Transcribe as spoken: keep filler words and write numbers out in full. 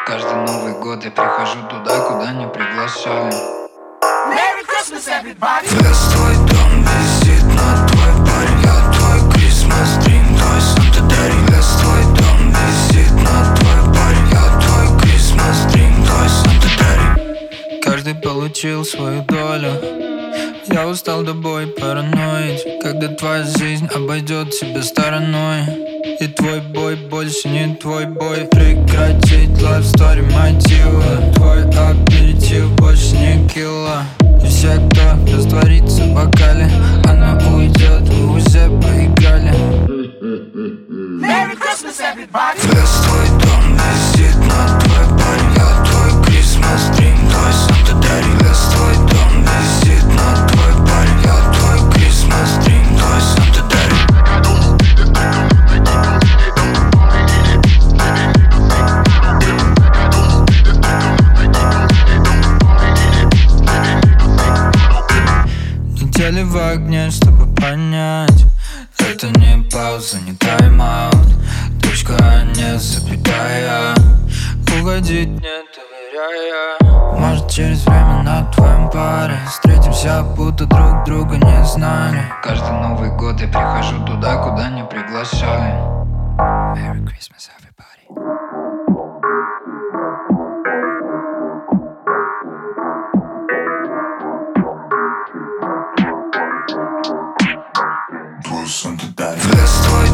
Каждый Новый год я прихожу туда, куда не приглашали. Merry Christmas, everybody! Весь твой дом висит на твой парень. Я твой Christmas dream, твой Санта Дари. Весь твой дом висит на твой парень. Я твой Christmas dream, твой Санта Дари. Каждый получил свою долю. Я устал до боя параноить, когда твоя жизнь обойдет тебя стороной. И твой бой больше не твой бой. Прекратить life story мотива. Твой аперитив больше не килла. И все, кто растворится в бокале, она уйдет, вы уже проиграли. Merry Christmas, everybody! Весь твой дом висит на твой парень. Я твой Christmas dream, твой Санта Дари. Весь твой дом висит на твой парень. Я твой Christmas dream, твой Санта Дари. Летели в огне, чтобы понять, это не пауза, не тайм-аут. Точка, а не запятая. Уходить не доверяя. Может, через время на твоем паре встретимся, будто друг друга не знали. Каждый Новый год я прихожу туда, куда не приглашали. Merry Christmas, everybody. Твой Санта Дари. Весь твой